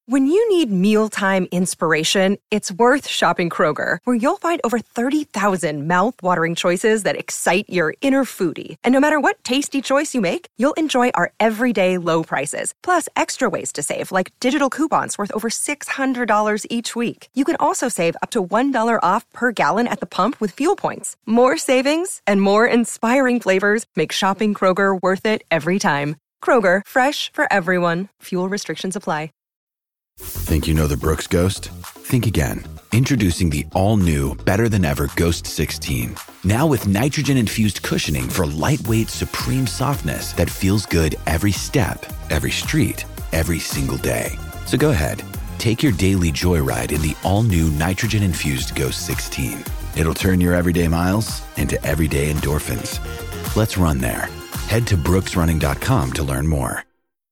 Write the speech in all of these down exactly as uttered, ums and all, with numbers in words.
When you need mealtime inspiration, it's worth shopping Kroger, where you'll find over thirty thousand mouth-watering choices that excite your inner foodie. And no matter what tasty choice you make, you'll enjoy our everyday low prices, plus extra ways to save, like digital coupons worth over six hundred dollars each week. You can also save up to one dollar off per gallon at the pump with fuel points. More savings and more inspiring flavors make shopping Kroger worth it every time. Kroger, fresh for everyone. Fuel restrictions apply. Think you know the Brooks Ghost? Think again. Introducing the all-new, better-than-ever Ghost sixteen. Now with nitrogen-infused cushioning for lightweight, supreme softness that feels good every step, every street, every single day. So go ahead, take your daily joyride in the all-new nitrogen-infused Ghost sixteen. It'll turn your everyday miles into everyday endorphins. Let's run there. Head to brooks running dot com to learn more.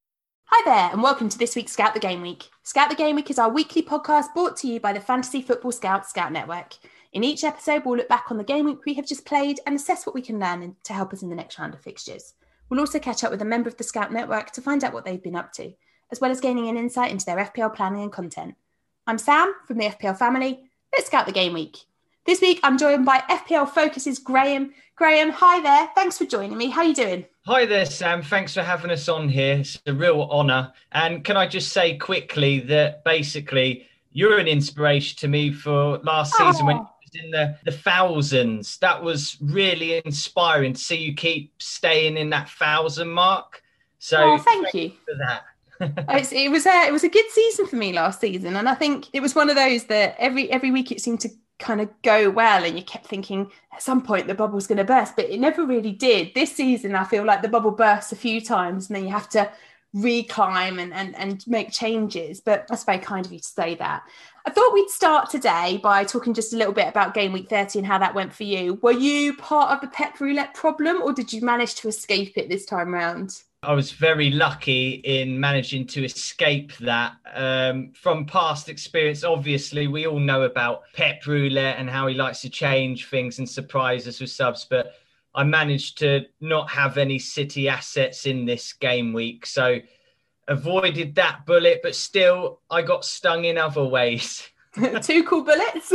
Hi there, and welcome to this week's Scout the Game Week. Scout the Game Week is our weekly podcast brought to you by the Fantasy Football Scout Scout Network. In each episode, we'll look back on the game week we have just played and assess what we can learn to help us in the next round of fixtures. We'll also catch up with a member of the Scout Network to find out what they've been up to, as well as gaining an insight into their F P L planning and content. I'm Sam from the F P L family. Let's Scout the Game Week. This week, I'm joined by F P L Focus's Graham. Graham, hi there. Thanks for joining me. How are you doing? Hi there, Sam. Thanks for having us on here. It's a real honour. And can I just say quickly that basically you're an inspiration to me for last Oh. season when it was in the, the thousands. That was really inspiring to see you keep staying in that thousand mark. So Oh, thank you. for that. It's, it was a it was a good season for me last season, and I think it was one of those that every every week it seemed to kind of go well, and you kept thinking at some point the bubble's going to burst, but it never really did. This season, I feel like the bubble bursts a few times, and then you have to reclimb and and and make changes. But that's very kind of you to say that. I thought we'd start today by talking just a little bit about game week thirty and how that went for you. Were you part of the Pep Roulette problem, or did you manage to escape it this time round? I was very lucky in managing to escape that. Um, from past experience, obviously, we all know about Pep Roulette and how he likes to change things and surprise us with subs, but I managed to not have any City assets in this game week, so avoided that bullet, but still, I got stung in other ways. Two cool bullets.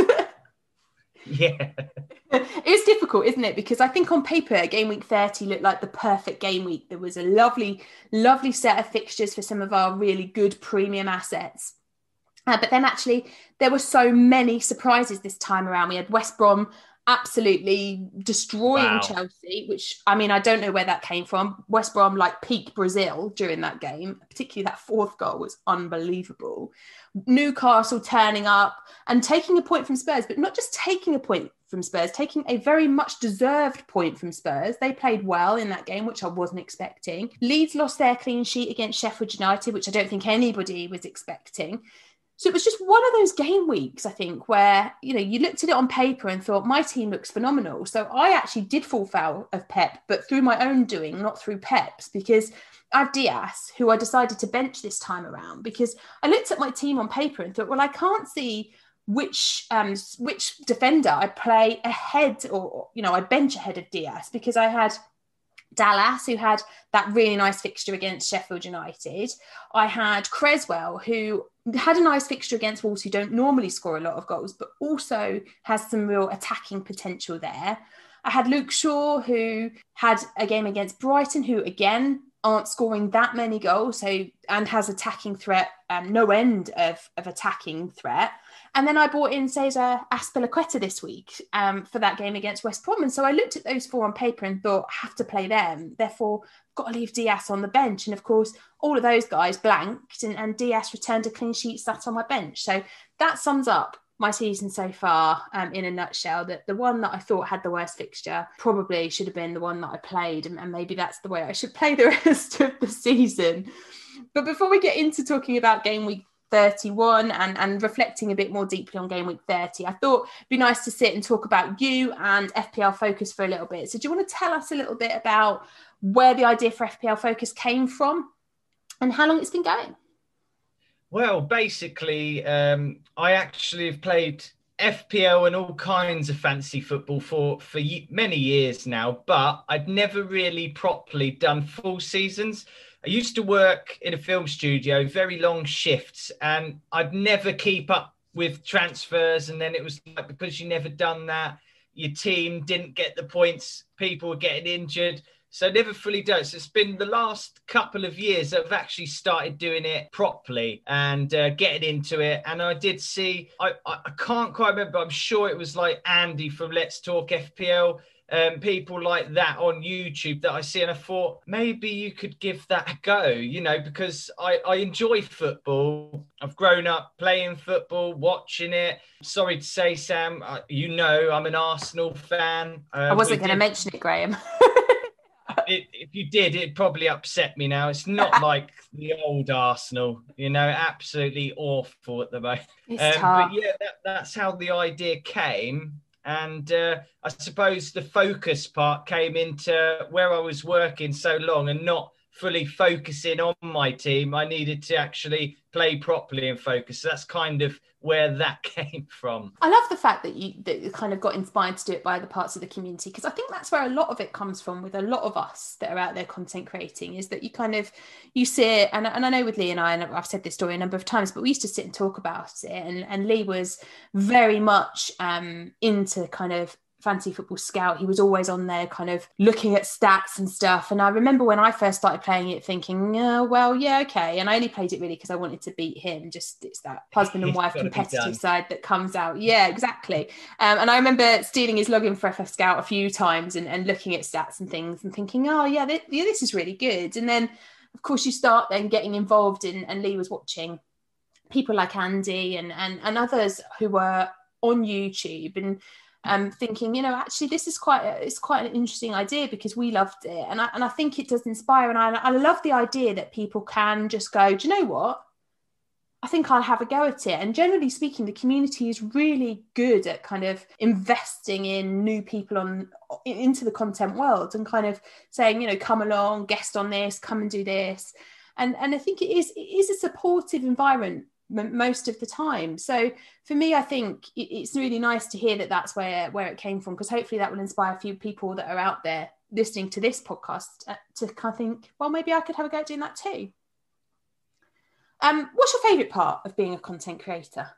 Yeah. It's difficult, isn't it? Because I think on paper, game week thirty looked like the perfect game week. There was a lovely, lovely set of fixtures for some of our really good premium assets. Uh, but then actually, there were so many surprises this time around. We had West Brom absolutely destroying Wow. Chelsea, which, I mean, I don't know where that came from. West Brom, like, peak Brazil during that game. Particularly that fourth goal was unbelievable. Newcastle turning up and taking a point from Spurs, but not just taking a point from Spurs, taking a very much deserved point from Spurs. They played well in that game, which I wasn't expecting. Leeds lost their clean sheet against Sheffield United, which I don't think anybody was expecting. So it was just one of those game weeks, I think, where, you know, you looked at it on paper and thought, my team looks phenomenal. So I actually did fall foul of Pep, but through my own doing, not through Pep's, because I have Diaz, who I decided to bench this time around, because I looked at my team on paper and thought, well, I can't see which um, which defender I play ahead, or, you know, I bench ahead of Diaz, because I had Dallas, who had that really nice fixture against Sheffield United. I had Creswell, who had a nice fixture against Wolves, who don't normally score a lot of goals, but also has some real attacking potential there. I had Luke Shaw, who had a game against Brighton, who, again, aren't scoring that many goals, so and has attacking threat, um, no end of, of attacking threat. And then I brought in Cesar Azpilicueta this week um, for that game against West Brom. And so I looked at those four on paper and thought, I have to play them. Therefore, got to leave Diaz on the bench. And of course, all of those guys blanked, and, and Diaz returned a clean sheet, sat on my bench. So that sums up my season so far um, in a nutshell. That the one that I thought had the worst fixture probably should have been the one that I played. And, and maybe that's the way I should play the rest of the season. But before we get into talking about game week thirty-one and, and reflecting a bit more deeply on game week thirty, I thought it'd be nice to sit and talk about you and F P L Focus for a little bit. So do you want to tell us a little bit about where the idea for F P L Focus came from and how long it's been going? Well, basically, um, I actually have played F P L and all kinds of fantasy football for, for many years now, but I'd never really properly done full seasons. I used to work in a film studio, very long shifts, and I'd never keep up with transfers. And then it was like, because you never done that, your team didn't get the points, people were getting injured. So never fully does. It's been the last couple of years that I've actually started doing it properly and uh, getting into it. And I did see, I, I, I can't quite remember, I'm sure it was like Andy from Let's Talk F P L, um, people like that on YouTube that I see. And I thought, maybe you could give that a go, you know, because I, I enjoy football. I've grown up playing football, watching it. Sorry to say, Sam, uh, you know, I'm an Arsenal fan. Um, I wasn't going to mention it, Graham. It, if you did, it'd probably upset me now. It's not like the old Arsenal, you know, absolutely awful at the moment. It's um, tough. but yeah, that, that's how the idea came. And uh, I suppose the focus part came into where I was working so long and not fully focusing on my team. I needed to actually play properly and focus. So that's kind of where that came from. I love the fact that you, that you kind of got inspired to do it by the parts of the community, because I think that's where a lot of it comes from with a lot of us that are out there content creating, is that you kind of, you sit, and, and I know with Lee and I, and I've said this story a number of times, but we used to sit and talk about it, and, and Lee was very much um, into kind of Fantasy Football Scout. He was always on there kind of looking at stats and stuff. And I remember when I first started playing it thinking, oh, well, yeah, okay. And I only played it really because I wanted to beat him. Just it's that husband and wife competitive side that comes out. Yeah, exactly. Um, and I remember stealing his login for F F Scout a few times and, and looking at stats and things and thinking, oh, yeah, this, yeah, this is really good. And then, of course, you start then getting involved in, and Lee was watching people like Andy and, and, and others who were on YouTube and Um, thinking, you know, actually, this is quite a, it's quite an interesting idea because we loved it, and I and I think it does inspire. And I, I love the idea that people can just go, do you know what? I think I'll have a go at it. And generally speaking, the community is really good at kind of investing in new people on into the content world and kind of saying, you know, come along, guest on this, come and do this, and and I think it is it is a supportive environment most of the time. So for me, I think it's really nice to hear that that's where where it came from, because hopefully that will inspire a few people that are out there listening to this podcast to kind of think, well, maybe I could have a go at doing that too. Um, what's your favourite part of being a content creator?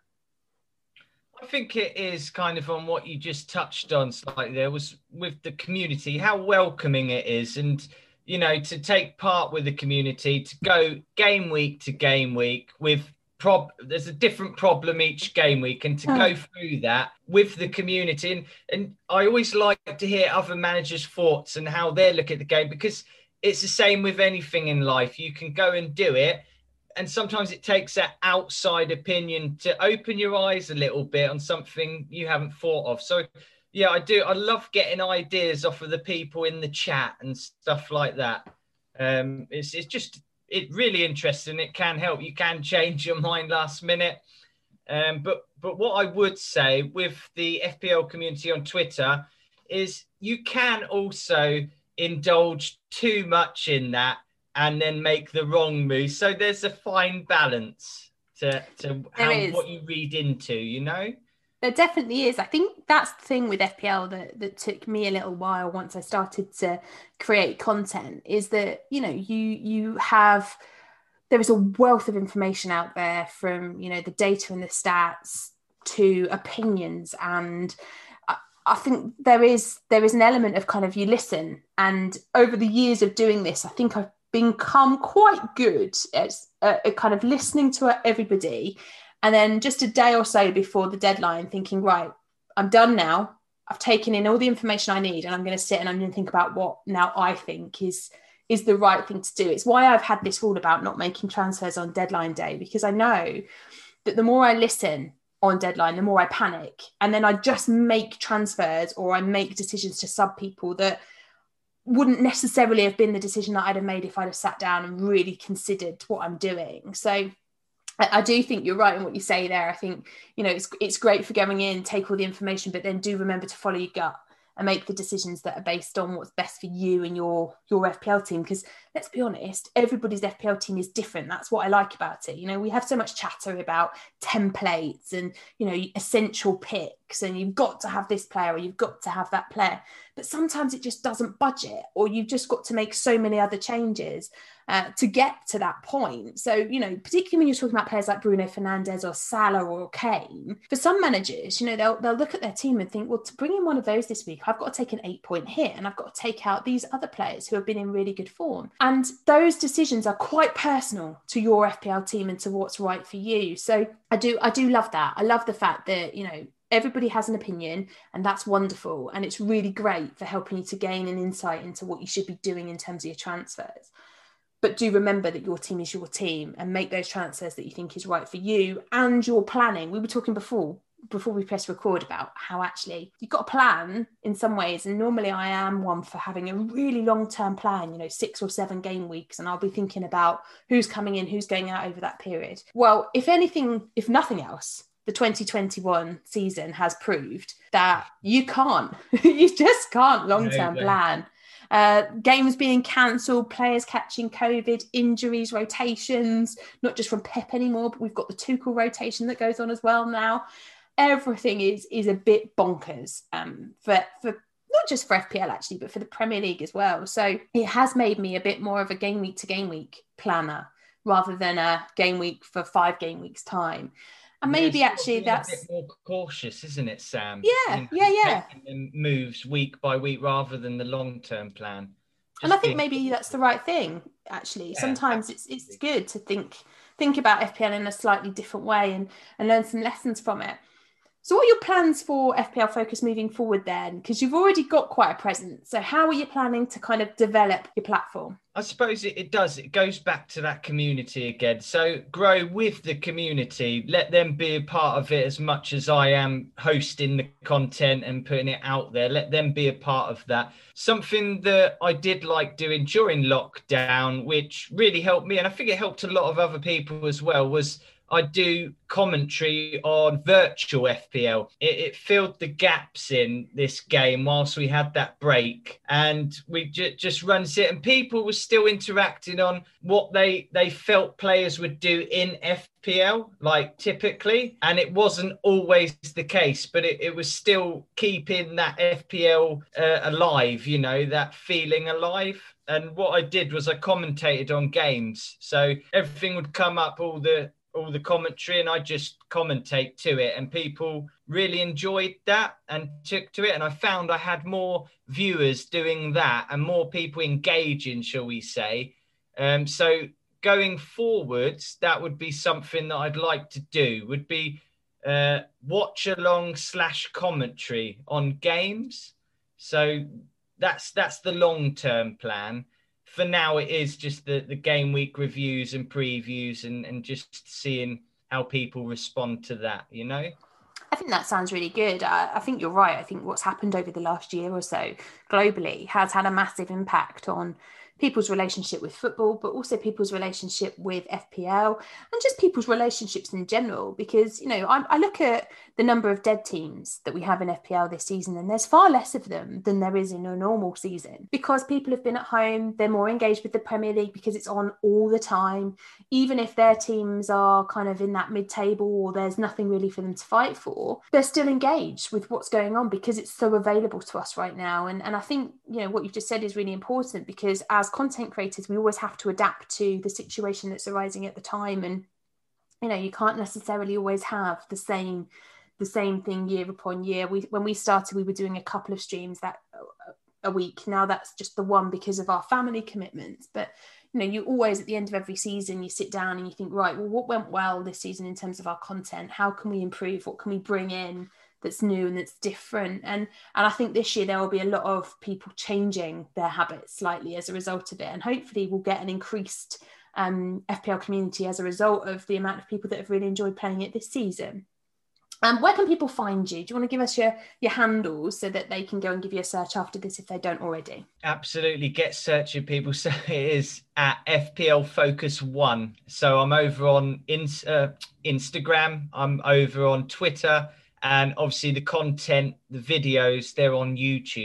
I think it is kind of on what you just touched on slightly there, was with the community, how welcoming it is. And you know, to take part with the community, to go game week to game week with Prob- there's a different problem each game week, and to go through that with the community, and, and I always like to hear other managers' thoughts and how they look at the game, because it's the same with anything in life. You can go and do it, and sometimes it takes that outside opinion to open your eyes a little bit on something you haven't thought of. So yeah, I do. I love getting ideas off of the people in the chat and stuff like that. Um, it's it's just It's really interesting. It can help. You can change your mind last minute. Um, but but what I would say with the F P L community on Twitter is you can also indulge too much in that and then make the wrong move. So there's a fine balance to, to how, what you read into, you know? There definitely is. I think that's the thing with F P L that, that took me a little while once I started to create content, is that, you know, you you have, there is a wealth of information out there, from, you know, the data and the stats to opinions. And I, I think there is there is an element of kind of, you listen. And over the years of doing this, I think I've become quite good at, at kind of listening to everybody. And then just a day or so before the deadline, thinking, right, I'm done now. I've taken in all the information I need, and I'm going to sit and I'm going to think about what now I think is, is the right thing to do. It's why I've had this rule about not making transfers on deadline day, because I know that the more I listen on deadline, the more I panic. And then I just make transfers, or I make decisions to sub people that wouldn't necessarily have been the decision that I'd have made if I'd have sat down and really considered what I'm doing. So I do think you're right in what you say there. I think, you know, it's it's great for going in, take all the information, but then do remember to follow your gut and make the decisions that are based on what's best for you and your your F P L team. Because let's be honest, everybody's F P L team is different. That's what I like about it. You know, we have so much chatter about templates and, you know, essential picks, and you've got to have this player or you've got to have that player. But sometimes it just doesn't budget, or you've just got to make so many other changes. uh, to get to that point. So, you know, particularly when you're talking about players like Bruno Fernandes or Salah or Kane, for some managers, you know, they'll they'll look at their team and think, well, to bring in one of those this week, I've got to take an eight point hit and I've got to take out these other players who have been in really good form. And those decisions are quite personal to your F P L team and to what's right for you. So I do I do love that. I love the fact that, you know, everybody has an opinion, and that's wonderful. And it's really great for helping you to gain an insight into what you should be doing in terms of your transfers. But do remember that your team is your team, and make those transfers that you think is right for you and your planning. We were talking before, before we press record about how actually you've got a plan in some ways. And normally I am one for having a really long-term plan, you know, six or seven game weeks. And I'll be thinking about who's coming in, who's going out over that period. Well, if anything, if nothing else, the twenty twenty-one season has proved that you can't, you just can't long-term no, plan. Uh, games being cancelled, players catching COVID, injuries, rotations, not just from Pep anymore, but we've got the Tuchel rotation that goes on as well now. Everything is is a bit bonkers um, for, for not just for F P L actually, but for the Premier League as well. So it has made me a bit more of a game week to game week planner rather than a game week for five game weeks time. And maybe yeah, actually that's a bit more cautious, isn't it, Sam? Yeah, you know, yeah, yeah. Taking moves week by week rather than the long-term plan. Just and I think being... maybe that's the right thing. Actually, yeah, sometimes absolutely. it's it's good to think think about F P L in a slightly different way and and learn some lessons from it. So what are your plans for F P L Focus moving forward then? Because you've already got quite a presence. So how are you planning to kind of develop your platform? I suppose it, it does. It goes back to that community again. So grow with the community. Let them be a part of it as much as I am hosting the content and putting it out there. Let them be a part of that. Something that I did like doing during lockdown, which really helped me, and I think it helped a lot of other people as well, was I do commentary on virtual F P L. It, it filled the gaps in this game whilst we had that break, and we j- just runs it. And people were still interacting on what they they felt players would do in F P L, like typically. And it wasn't always the case, but it, it was still keeping that F P L uh, alive, you know, that feeling alive. And what I did was I commentated on games. So everything would come up, all the all the commentary, and I just commentate to it, and people really enjoyed that and took to it. And I found I had more viewers doing that and more people engaging, shall we say. Um, so going forwards, that would be something that I'd like to do, would be uh, watch along slash commentary on games. So that's that's the long-term plan. For now, it is just the, the game week reviews and previews and, and just seeing how people respond to that, you know? I think that sounds really good. I, I think you're right. I think what's happened over the last year or so globally has had a massive impact on people's relationship with football, but also people's relationship with F P L and just people's relationships in general. Because, you know, I, I look at the number of dead teams that we have in F P L this season, and there's far less of them than there is in a normal season, because people have been at home, they're more engaged with the Premier League because it's on all the time. Even if their teams are kind of in that mid-table or there's nothing really for them to fight for, they're still engaged with what's going on because it's so available to us right now. And, and I think, you know, what you've just said is really important, because as content creators, we always have to adapt to the situation that's arising at the time. And, you know, you can't necessarily always have the same the same thing year upon year. We when we started, we were doing a couple of streams that a week. Now that's just the one because of our family commitments. But, you know, you always, at the end of every season, you sit down and you think, right, well, what went well this season in terms of our content? How can we improve? What can we bring in that's new and that's different? And and I think this year there will be a lot of people changing their habits slightly as a result of it. And hopefully we'll get an increased um, F P L community as a result of the amount of people that have really enjoyed playing it this season. Um, where can people find you? Do you want to give us your, your handles so that they can go and give you a search after this if they don't already? Absolutely. Get searching, people. So it is at F P L Focus One. So I'm over on in, uh, Instagram. I'm over on Twitter. And obviously the content, the videos, they're on YouTube.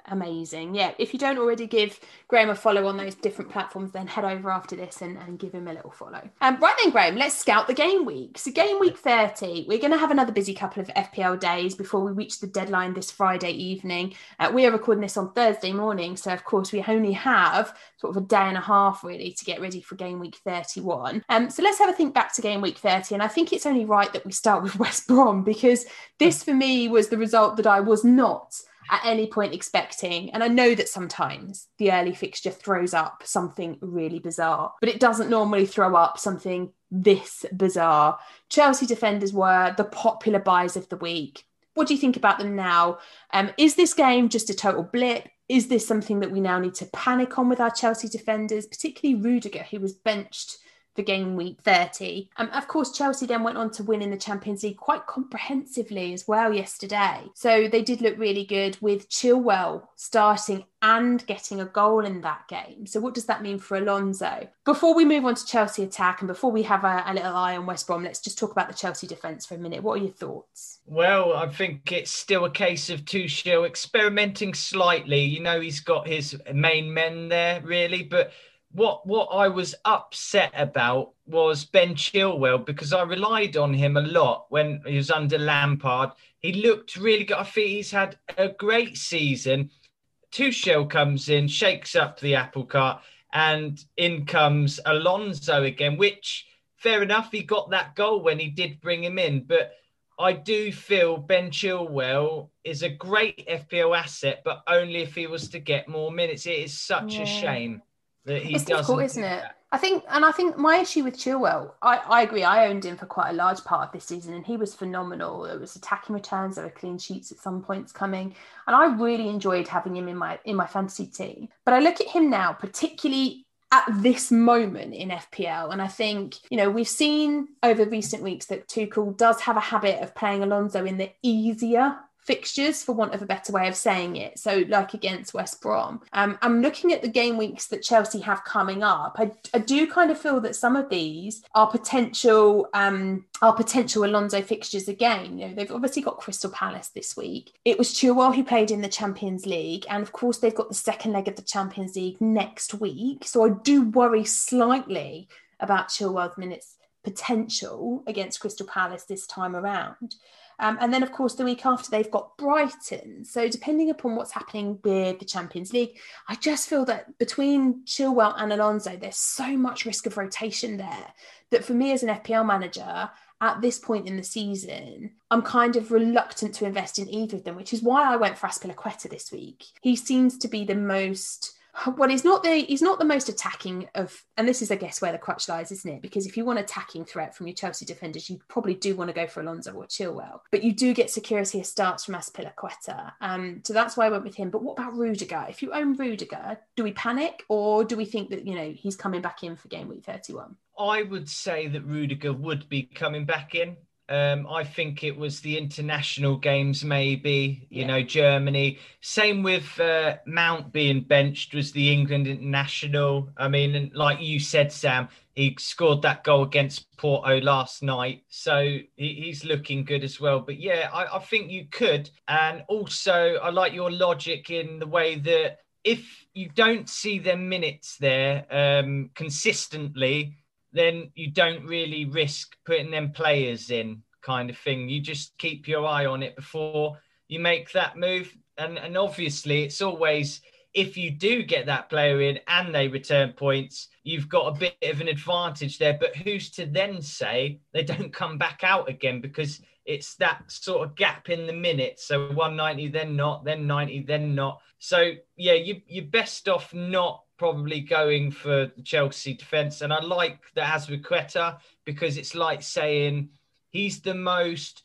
Amazing. Yeah, if you don't already give Graham a follow on those different platforms, then head over after this and, and give him a little follow. Um, right then, Graham, let's scout the game week. So game week thirty, we're going to have another busy couple of F P L days before we reach the deadline this Friday evening. Uh, we are recording this on Thursday morning, so of course we only have sort of a day and a half really to get ready for game week thirty-one. Um, so let's have a think back to game week thirty, and I think it's only right that we start with West Brom, because this for me was the result that I was not at any point expecting. And I know that sometimes the early fixture throws up something really bizarre, but it doesn't normally throw up something this bizarre. Chelsea defenders were the popular buys of the week. What do you think about them now? Um, is this game just a total blip? Is this something that we now need to panic on with our Chelsea defenders, particularly Rudiger, who was benched for game week thirty? Um, of course, Chelsea then went on to win in the Champions League quite comprehensively as well yesterday. So they did look really good, with Chilwell starting and getting a goal in that game. So what does that mean for Alonso? Before we move on to Chelsea attack and before we have a, a little eye on West Brom, let's just talk about the Chelsea defence for a minute. What are your thoughts? Well, I think it's still a case of Tuchel experimenting slightly. You know, he's got his main men there, really, but What what I was upset about was Ben Chilwell, because I relied on him a lot when he was under Lampard. He looked really good. I think he's had a great season. Tuchel comes in, shakes up the apple cart, and in comes Alonso again, which, fair enough, he got that goal when he did bring him in. But I do feel Ben Chilwell is a great F P L asset, but only if he was to get more minutes. It is such yeah. a shame that he it's doesn't, difficult, isn't it? That. I think, and I think my issue with Chilwell, I, I agree. I owned him for quite a large part of this season, and he was phenomenal. There was attacking returns, there were clean sheets at some points coming, and I really enjoyed having him in my in my fantasy team. But I look at him now, particularly at this moment in F P L, and I think, you know, we've seen over recent weeks that Tuchel does have a habit of playing Alonso in the easier fixtures, for want of a better way of saying it. So like against West Brom. Um, I'm looking at the game weeks that Chelsea have coming up. I, I do kind of feel that some of these are potential um, are potential Alonso fixtures again. You know, they've obviously got Crystal Palace this week. It was Chilwell who played in the Champions League. And of course, they've got the second leg of the Champions League next week. So I do worry slightly about Chilwell's minutes potential against Crystal Palace this time around. Um, and then, of course, the week after, they've got Brighton. So depending upon what's happening with the Champions League, I just feel that between Chilwell and Alonso, there's so much risk of rotation there that for me as an F P L manager, at this point in the season, I'm kind of reluctant to invest in either of them, which is why I went for Azpilicueta this week. He seems to be the most... Well, he's not the he's not the most attacking of, and this is, I guess, where the crutch lies, isn't it? Because if you want attacking threat from your Chelsea defenders, you probably do want to go for Alonso or Chilwell. But you do get security of starts from Azpilicueta. Um, so that's why I went with him. But what about Rudiger? If you own Rudiger, do we panic, or do we think that, you know, he's coming back in for game week thirty-one? I would say that Rudiger would be coming back in. Um, I think it was the international games, maybe, you yeah. know, Germany. Same with uh, Mount being benched, was the England international. I mean, like you said, Sam, he scored that goal against Porto last night. So he, he's looking good as well. But yeah, I, I think you could. And also, I like your logic in the way that if you don't see their minutes there um, consistently, then you don't really risk putting them players in, kind of thing. You just keep your eye on it before you make that move. And, and obviously, it's always, if you do get that player in and they return points, you've got a bit of an advantage there. But who's to then say they don't come back out again? Because it's that sort of gap in the minutes. So one ninety, then not, then ninety, then not. So, yeah, you, you're best off not probably going for the Chelsea defence. And I like the Azpilicueta because it's like saying he's the most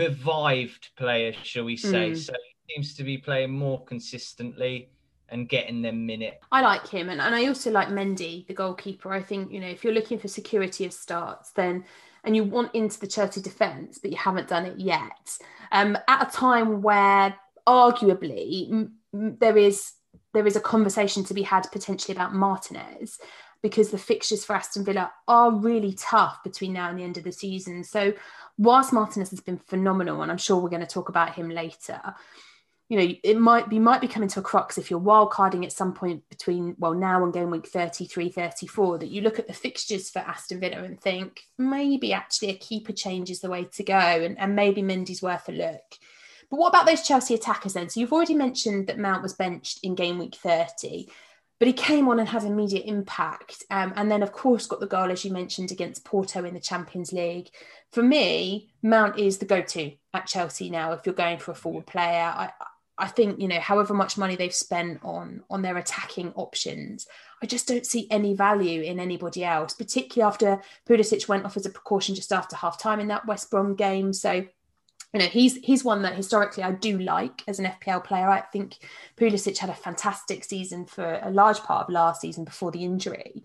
revived player, shall we say. Mm. So he seems to be playing more consistently and getting them minute. I like him. And, and I also like Mendy, the goalkeeper. I think, you know, if you're looking for security of starts, then and you want into the Chelsea defence, but you haven't done it yet, um, at a time where arguably m- m- there is there is a conversation to be had potentially about Martinez, because the fixtures for Aston Villa are really tough between now and the end of the season. So whilst Martinez has been phenomenal, and I'm sure we're going to talk about him later, you know, it might be might be coming to a crux if you're wildcarding at some point between, well, now and game week thirty-three, thirty-four, that you look at the fixtures for Aston Villa and think maybe actually a keeper change is the way to go, and, and maybe Mendy's worth a look. But what about those Chelsea attackers then? So you've already mentioned that Mount was benched in game week thirty, but he came on and had immediate impact. Um, and then, of course, got the goal, as you mentioned, against Porto in the Champions League. For me, Mount is the go-to at Chelsea now if you're going for a forward player. I, I think, you know, however much money they've spent on, on their attacking options, I just don't see any value in anybody else, particularly after Pulisic went off as a precaution just after half-time in that West Brom game. So, you know, he's he's one that historically I do like as an F P L player. I think Pulisic had a fantastic season for a large part of last season before the injury.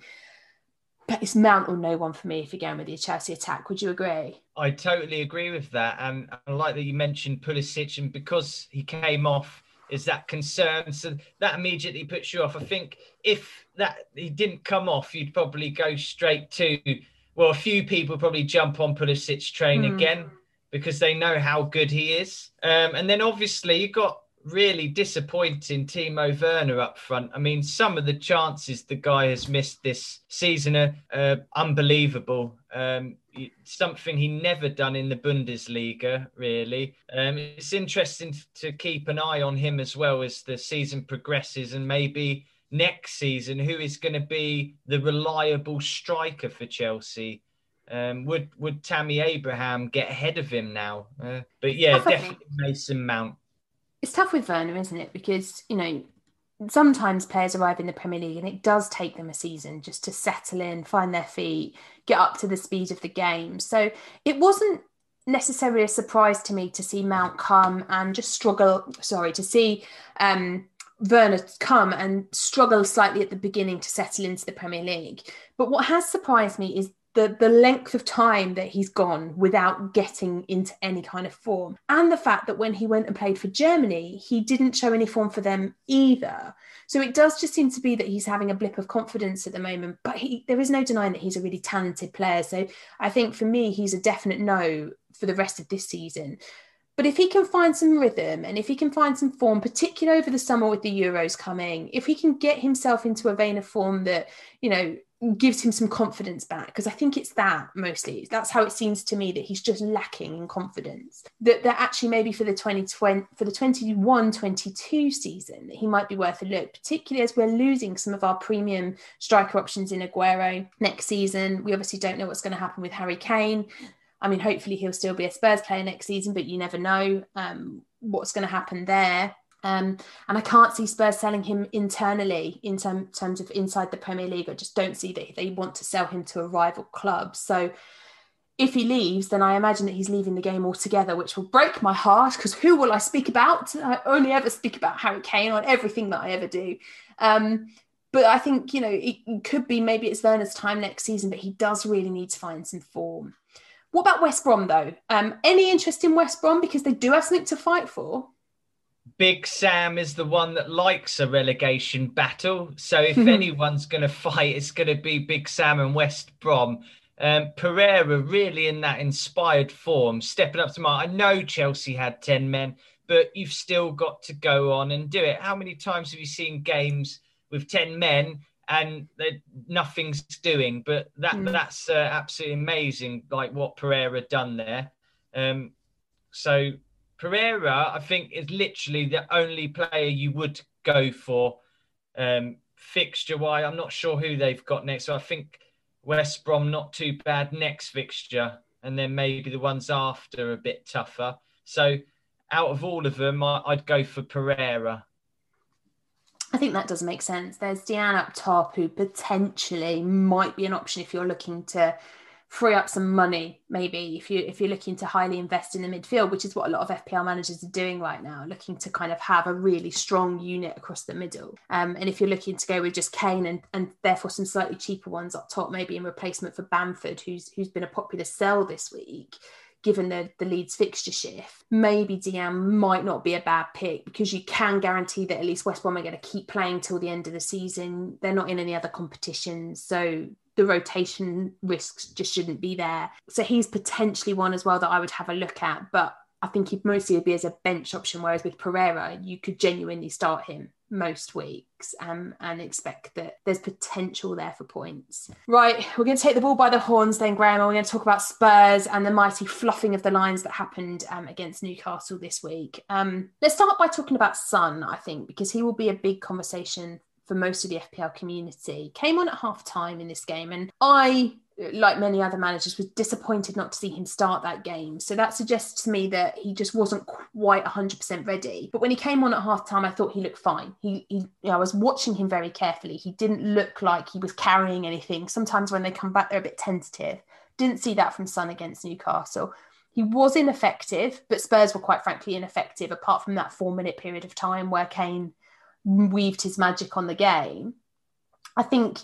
But it's Mount or no one for me if you're going with the Chelsea attack. Would you agree? I totally agree with that. And I like that you mentioned Pulisic, and because he came off, is that concern? So that immediately puts you off. I think if that he didn't come off, you'd probably go straight to, well, a few people probably jump on Pulisic's train mm. again, because they know how good he is. Um, and then obviously you've got really disappointing Timo Werner up front. I mean, some of the chances the guy has missed this season are uh, unbelievable. Um, something he never done in the Bundesliga, really. Um, it's interesting to keep an eye on him as well as the season progresses, and maybe next season, who is going to be the reliable striker for Chelsea. Um, would would Tammy Abraham get ahead of him now? Uh, but yeah, definitely Mason Mount. It's tough with Werner, isn't it? Because, you know, sometimes players arrive in the Premier League and it does take them a season just to settle in, find their feet, get up to the speed of the game. So it wasn't necessarily a surprise to me to see Mount come and just struggle, sorry, to see um, Werner come and struggle slightly at the beginning to settle into the Premier League. But what has surprised me is the, the length of time that he's gone without getting into any kind of form. And the fact that when he went and played for Germany, he didn't show any form for them either. So it does just seem to be that he's having a blip of confidence at the moment, but he, there is no denying that he's a really talented player. So I think for me, he's a definite no for the rest of this season. But if he can find some rhythm and if he can find some form, particularly over the summer with the Euros coming, if he can get himself into a vein of form that, you know, gives him some confidence back, because I think it's that mostly. That's how it seems to me, that he's just lacking in confidence. That that actually maybe for the twenty twenty for the twenty-one twenty-two season, that he might be worth a look, particularly as we're losing some of our premium striker options in Aguero next season. We obviously don't know what's going to happen with Harry Kane. I mean, hopefully he'll still be a Spurs player next season, but you never know um, what's going to happen there. Um, and I can't see Spurs selling him internally in term, terms of inside the Premier League. I just don't see that they want to sell him to a rival club. So if he leaves, then I imagine that he's leaving the game altogether, which will break my heart, because who will I speak about? I only ever speak about Harry Kane on everything that I ever do. Um, but I think, you know, it, it could be maybe it's Werner's time next season, but he does really need to find some form. What about West Brom, though? Um, any interest in West Brom? Because they do have something to fight for. Big Sam is the one that likes a relegation battle. So if anyone's going to fight, it's going to be Big Sam and West Brom. Um, Pereira really in that inspired form, stepping up to mark. I know Chelsea had ten men, but you've still got to go on and do it. How many times have you seen games with ten men and nothing's doing? But that mm. that's uh, absolutely amazing, like what Pereira done there. Um, so... Pereira, I think, is literally the only player you would go for um, fixture-wise. I'm not sure who they've got next. So I think West Brom, not too bad next fixture. And then maybe the ones after a bit tougher. So out of all of them, I, I'd go for Pereira. I think that does make sense. There's Dejan up top, who potentially might be an option if you're looking to free up some money, maybe if you if you're looking to highly invest in the midfield, which is what a lot of F P L managers are doing right now, looking to kind of have a really strong unit across the middle. Um, and if you're looking to go with just Kane and, and therefore some slightly cheaper ones up top, maybe in replacement for Bamford, who's who's been a popular sell this week, given the, the Leeds fixture shift, maybe Dejan might not be a bad pick, because you can guarantee that at least West Brom are going to keep playing till the end of the season. They're not in any other competitions, so the rotation risks just shouldn't be there. So he's potentially one as well that I would have a look at, but I think he'd mostly be as a bench option, whereas with Pereira, you could genuinely start him most weeks um, and expect that there's potential there for points. Right, we're going to take the ball by the horns then, Graham, and we're going to talk about Spurs and the mighty fluffing of the lines that happened um, against Newcastle this week. Um, let's start by talking about Son, I think, because he will be a big conversation for most of the F P L community. Came on at half time in this game, and I, like many other managers, was disappointed not to see him start that game. So that suggests to me that he just wasn't quite one hundred percent ready. But when he came on at half time, I thought he looked fine. He, he you know, I was watching him very carefully. He didn't look like he was carrying anything. Sometimes when they come back, they're a bit tentative. Didn't see that from Son against Newcastle. He was ineffective, but Spurs were quite frankly ineffective, apart from that four-minute period of time where Kane weaved his magic on the game. I think,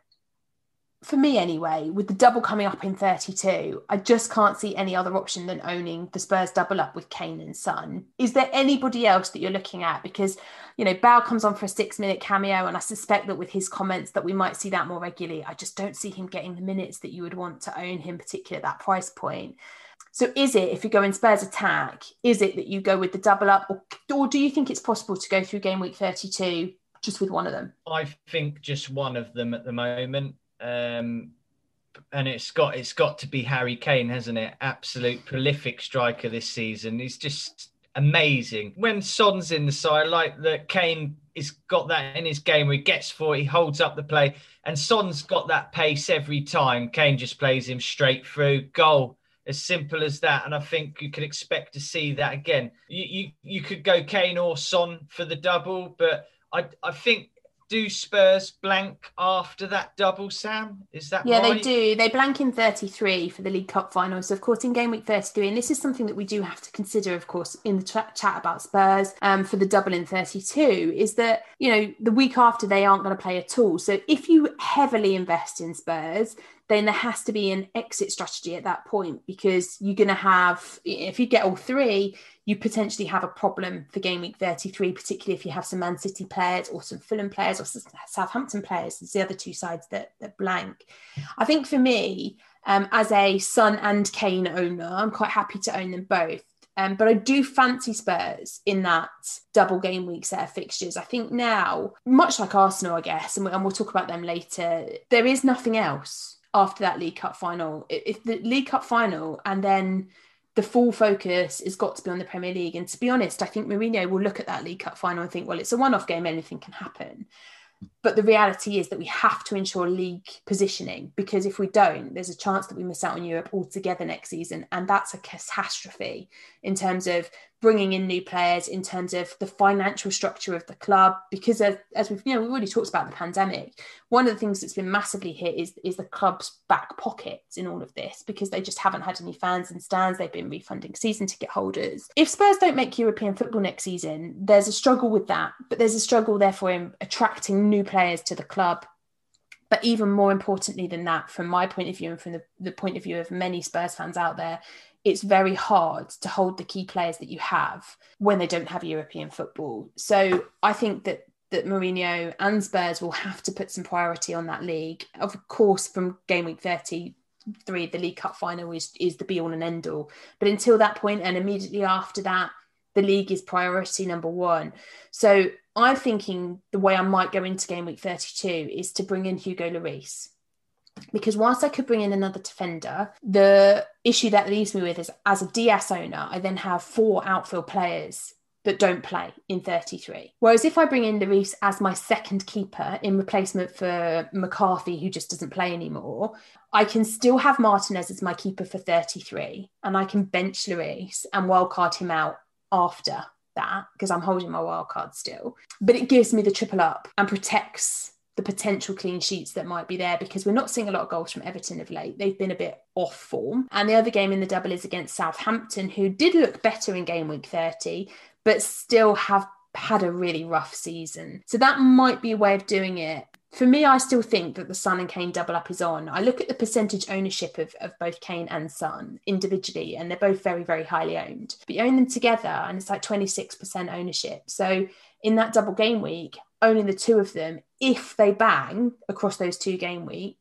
for me anyway, with the double coming up in thirty-two, I just can't see any other option than owning the Spurs double up with Kane and Son. Is there anybody else that you're looking at? Because, you know, Bale comes on for a six-minute cameo, and I suspect that with his comments that we might see that more regularly. I just don't see him getting the minutes that you would want to own him, particularly at that price point. So is it, if you go in Spurs attack, is it that you go with the double up, or, or do you think it's possible to go through game week thirty-two just with one of them? I think just one of them at the moment. Um, and it's got it's got to be Harry Kane, hasn't it? Absolute prolific striker this season. He's just amazing. When Son's in the side, like that, Kane has got that in his game where he gets for it, he holds up the play, and Son's got that pace every time. Kane just plays him straight through, goal. As simple as that. And I think you could expect to see that again. You you, you could go Kane or Son for the double, but I I think, do Spurs blank after that double, Sam? Is that yeah, right? they do. They blank in thirty-three for the League Cup final. So, of course, in game week thirty-three, and this is something that we do have to consider, of course, in the tra- chat about Spurs um, for the double in thirty-two, is that, you know, the week after they aren't going to play at all. So if you heavily invest in Spurs, then there has to be an exit strategy at that point, because you're going to have, if you get all three, you potentially have a problem for game week thirty-three, particularly if you have some Man City players or some Fulham players or some Southampton players. It's the other two sides that, that blank. I think for me, um, as a Son and Kane owner, I'm quite happy to own them both. Um, but I do fancy Spurs in that double game week set of fixtures. I think now, much like Arsenal, I guess, and, we, and we'll talk about them later, there is nothing else after that League Cup final. If the League Cup final and then the full focus has got to be on the Premier League. And to be honest, I think Mourinho will look at that League Cup final and think, well, it's a one-off game, anything can happen. But the reality is that we have to ensure league positioning, because if we don't, there's a chance that we miss out on Europe altogether next season. And that's a catastrophe in terms of bringing in new players, in terms of the financial structure of the club, because as, as we've, you know, we've already talked about the pandemic. One of the things that's been massively hit is, is the club's back pockets in all of this, because they just haven't had any fans in stands. They've been refunding season ticket holders. If Spurs don't make European football next season, there's a struggle with that, but there's a struggle therefore in attracting new players to the club. But even more importantly than that, from my point of view and from the, the point of view of many Spurs fans out there, it's very hard to hold the key players that you have when they don't have European football. So I think that that Mourinho and Spurs will have to put some priority on that league. Of course, from game week thirty-three, the League Cup final is, is the be-all and end-all. But until that point, and immediately after that, the league is priority number one. So I'm thinking the way I might go into game week thirty-two is to bring in Hugo Lloris. Because whilst I could bring in another defender, the issue that leaves me with is, as a D S owner, I then have four outfield players that don't play in thirty-three. Whereas if I bring in Lloris as my second keeper in replacement for McCarthy, who just doesn't play anymore, I can still have Martinez as my keeper for thirty-three, and I can bench Lloris and wildcard him out after that, because I'm holding my wildcard still. But it gives me the triple up and protects the potential clean sheets that might be there, because we're not seeing a lot of goals from Everton of late. They've been a bit off form. And the other game in the double is against Southampton, who did look better in game week thirty, but still have had a really rough season. So that might be a way of doing it. For me, I still think that the Son and Kane double up is on. I look at the percentage ownership of, of both Kane and Son individually, and they're both very, very highly owned. But you own them together and it's like twenty-six percent ownership. So in that double game week, owning the two of them, if they bang across those two game weeks,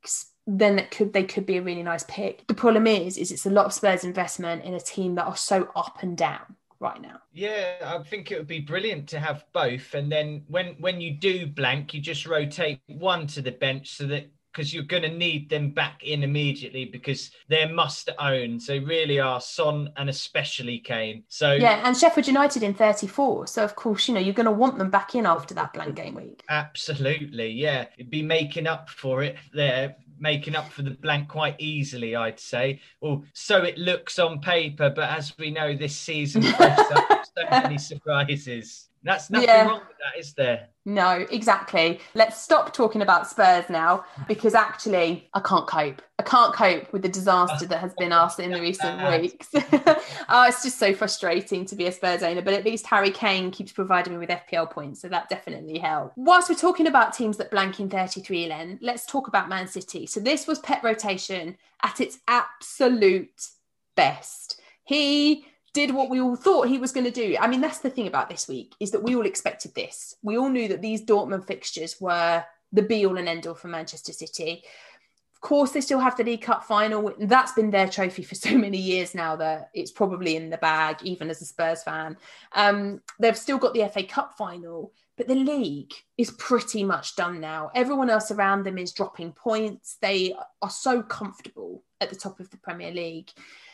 then it could they could be a really nice pick. The problem is, is it's a lot of Spurs investment in a team that are so up and down right now. Yeah, I think it would be brilliant to have both. And then when, when you do blank, you just rotate one to the bench so that, because you're going to need them back in immediately because they're must own. So really are Son and especially Kane. So yeah, and Sheffield United in thirty-four. So of course, you know, you're going to want them back in after that blank game week. Absolutely, yeah. It'd be making up for it there, making up for the blank quite easily, I'd say. Well, so it looks on paper, but as we know, this season throws up so many surprises. That's nothing yeah. wrong with that, is there? No, exactly. Let's stop talking about Spurs now, because actually I can't cope. I can't cope with the disaster that has been us in the recent weeks. Oh, it's just so frustrating to be a Spurs owner, but at least Harry Kane keeps providing me with F P L points, so that definitely helped. Whilst we're talking about teams that blank in thirty-three, Len, let's talk about Man City. So this was Pep rotation at its absolute best. He did what we all thought he was going to do. I mean, that's the thing about this week, is that we all expected this. We all knew that these Dortmund fixtures were the be-all and end-all for Manchester City. Of course, they still have the League Cup final. That's been their trophy for so many years now that it's probably in the bag, even as a Spurs fan. Um, they've still got the F A Cup final, but the league is pretty much done now. Everyone else around them is dropping points. They are so comfortable at the top of the Premier League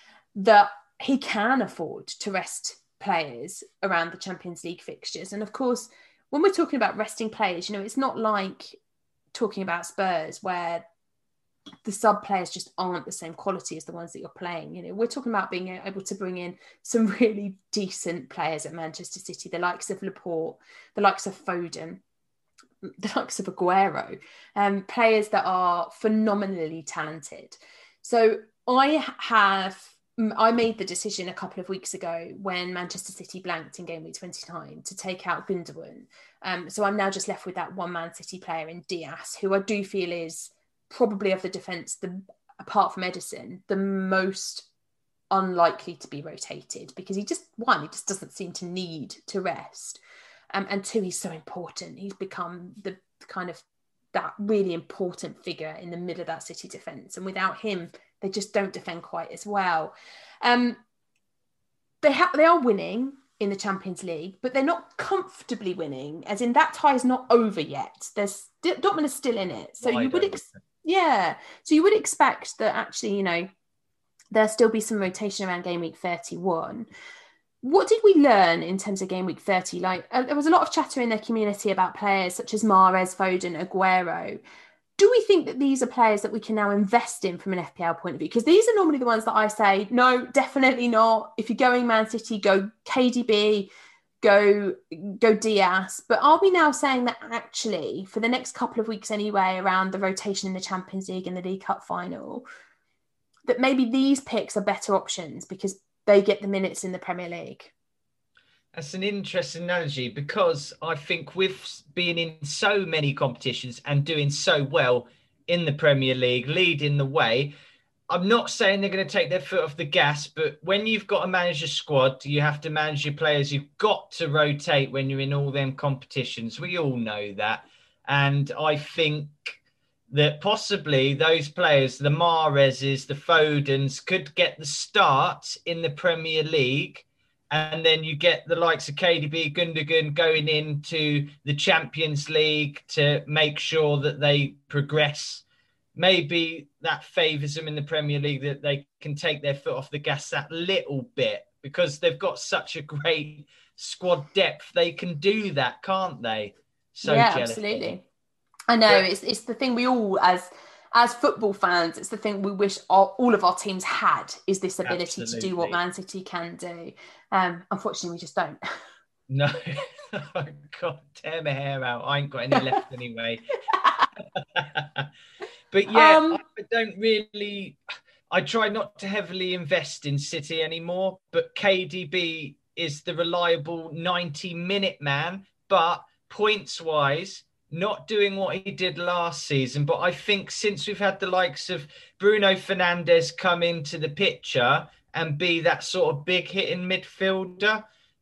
that he can afford to rest players around the Champions League fixtures. And of course, when we're talking about resting players, you know, it's not like talking about Spurs where the sub players just aren't the same quality as the ones that you're playing. You know, we're talking about being able to bring in some really decent players at Manchester City, the likes of Laporte, the likes of Foden, the likes of Aguero, um, players that are phenomenally talented. So I have... I made the decision a couple of weeks ago when Manchester City blanked in game week twenty-nine to take out Gundogan. Um, so I'm now just left with that one Man City player in Diaz, who I do feel is probably of the defence, the apart from Edison, the most unlikely to be rotated, because he just, one, he just doesn't seem to need to rest. Um, and two, he's so important. He's become the kind of that really important figure in the middle of that City defence. And without him, they just don't defend quite as well. Um, they ha- they are winning in the Champions League, but they're not comfortably winning, as in that tie is not over yet. There's st- Dortmund is still in it. So Why you would, ex- yeah. So you would expect that actually, you know, there'll still be some rotation around game week thirty-one. What did we learn in terms of game week thirty? Like uh, there was a lot of chatter in their community about players such as Mahrez, Foden, Aguero. Do we think that these are players that we can now invest in from an F P L point of view? Because these are normally the ones that I say, no, definitely not. If you're going Man City, go K D B, go, go Diaz. But are we now saying that actually, for the next couple of weeks anyway, around the rotation in the Champions League and the League Cup final, that maybe these picks are better options because they get the minutes in the Premier League? That's an interesting analogy, because I think with being in so many competitions and doing so well in the Premier League, leading the way, I'm not saying they're going to take their foot off the gas, but when you've got to manage a squad, you have to manage your players. You've got to rotate when you're in all them competitions. We all know that. And I think that possibly those players, the Mahrezes, the Fodens, could get the start in the Premier League. And then you get the likes of K D B, Gundogan going into the Champions League to make sure that they progress. Maybe that favours them in the Premier League, that they can take their foot off the gas that little bit, because they've got such a great squad depth. They can do that, can't they? So yeah, jealous. Absolutely. I know, but it's it's the thing we all, as as football fans, it's the thing we wish all, all of our teams had, is this ability absolutely. to do what Man City can do. Um, unfortunately, we just don't. No. Oh, God, tear my hair out. I ain't got any left anyway. But yeah, um, I don't really... I try not to heavily invest in City anymore, but K D B is the reliable ninety-minute man, but points-wise, not doing what he did last season. But I think since we've had the likes of Bruno Fernandes come into the picture and be that sort of big hitting midfielder,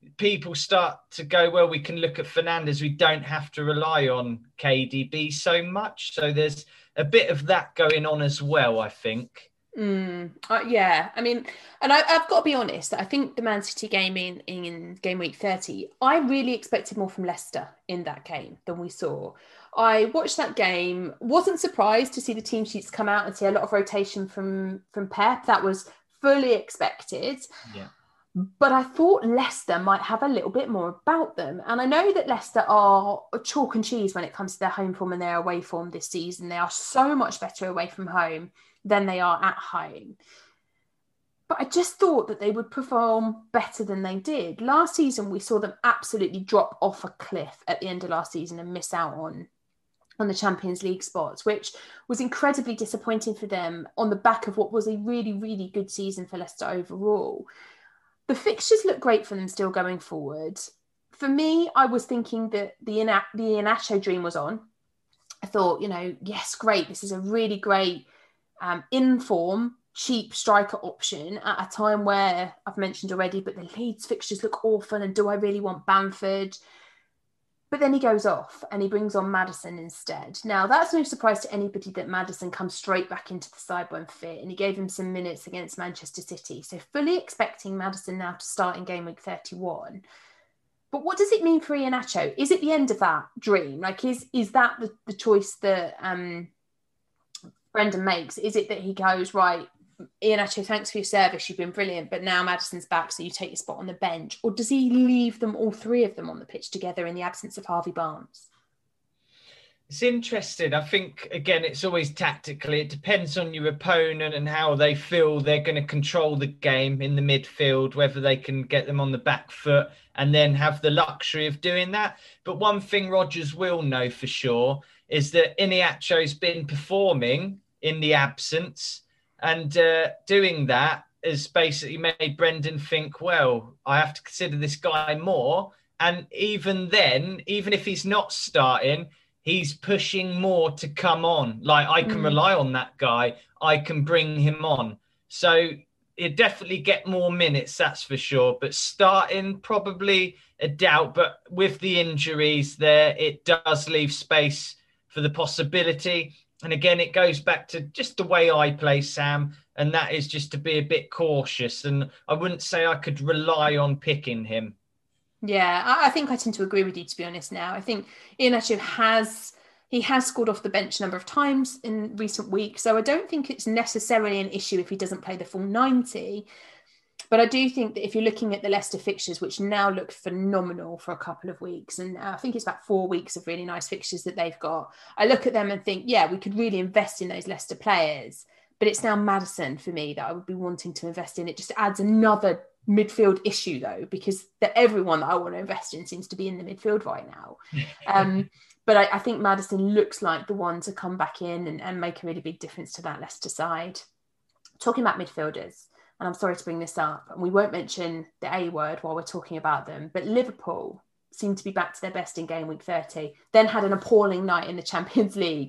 people start to go, well, we can look at Fernandes. We don't have to rely on K D B so much. So there's a bit of that going on as well, I think. Mm, uh, yeah, I mean, and I, I've got to be honest, I think the Man City game in, in game week thirty, I really expected more from Leicester in that game than we saw. I watched that game, wasn't surprised to see the team sheets come out and see a lot of rotation from, from Pep. That was fully expected. Yeah. But I thought Leicester might have a little bit more about them. And I know that Leicester are chalk and cheese when it comes to their home form and their away form this season. They are so much better away from home than they are at home. But I just thought that they would perform better than they did. Last season, we saw them absolutely drop off a cliff at the end of last season and miss out on, on the Champions League spots, which was incredibly disappointing for them on the back of what was a really, really good season for Leicester overall. The fixtures look great for them still going forward. For me, I was thinking that the Ina- the Iheanacho dream was on. I thought, you know, yes, great. This is a really great um, in-form, cheap striker option at a time where, I've mentioned already, but the Leeds fixtures look awful. And do I really want Bamford? But then he goes off and he brings on Maddison instead. Now, that's no surprise to anybody that Maddison comes straight back into the side when fit, and he gave him some minutes against Manchester City. So fully expecting Maddison now to start in game week thirty-one. But what does it mean for Iheanacho? Is it the end of that dream? Like, is is that the, the choice that um, Brendan makes? Is it that he goes, right, Iheanacho, thanks for your service, you've been brilliant, but now Maddison's back, so you take your spot on the bench? Or does he leave them, all three of them, on the pitch together in the absence of Harvey Barnes? It's interesting. I think, again, it's always tactically. It depends on your opponent and how they feel they're going to control the game in the midfield, whether they can get them on the back foot and then have the luxury of doing that. But one thing Rodgers will know for sure is that Iheanacho's been performing in the absence. And uh, doing that has basically made Brendan think, well, I have to consider this guy more. And even then, even if he's not starting, he's pushing more to come on. Like, I can mm. rely on that guy. I can bring him on. So he'll definitely get more minutes, that's for sure. But starting, probably a doubt. But with the injuries there, it does leave space for the possibility. And again, it goes back to just the way I play, Sam, and that is just to be a bit cautious. And I wouldn't say I could rely on picking him. Yeah, I think I tend to agree with you, to be honest now. I think Iheanacho has, he has scored off the bench a number of times in recent weeks, so I don't think it's necessarily an issue if he doesn't play the full ninety. But I do think that if you're looking at the Leicester fixtures, which now look phenomenal for a couple of weeks, and I think it's about four weeks of really nice fixtures that they've got, I look at them and think, yeah, we could really invest in those Leicester players. But it's now Maddison for me that I would be wanting to invest in. It just adds another midfield issue, though, because the, everyone that I want to invest in seems to be in the midfield right now. Um, but I, I think Maddison looks like the one to come back in and, and make a really big difference to that Leicester side. Talking about midfielders, and I'm sorry to bring this up, and we won't mention the A word while we're talking about them, but Liverpool seemed to be back to their best in game week thirty, then had an appalling night in the Champions League.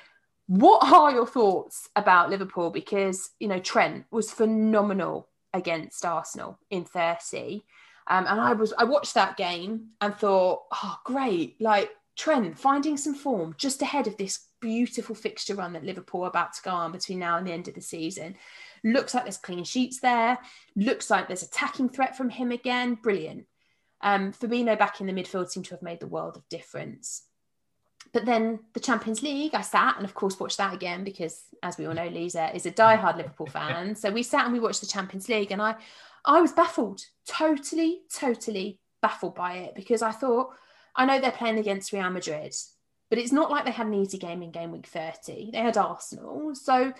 What are your thoughts about Liverpool? Because, you know, Trent was phenomenal against Arsenal in thirty. Um, and I was I watched that game and thought, oh, great. Like, Trent finding some form just ahead of this beautiful fixture run that Liverpool are about to go on between now and the end of the season. Looks like there's clean sheets there. Looks like there's attacking threat from him again. Brilliant. Um, Fabinho back in the midfield seemed to have made the world of difference. But then the Champions League, I sat and, of course, watched that again because, as we all know, Lisa is a diehard Liverpool fan. So we sat and we watched the Champions League, and I, I was baffled, totally, totally baffled by it, because I thought, I know they're playing against Real Madrid, but it's not like they had an easy game in game week thirty. They had Arsenal. So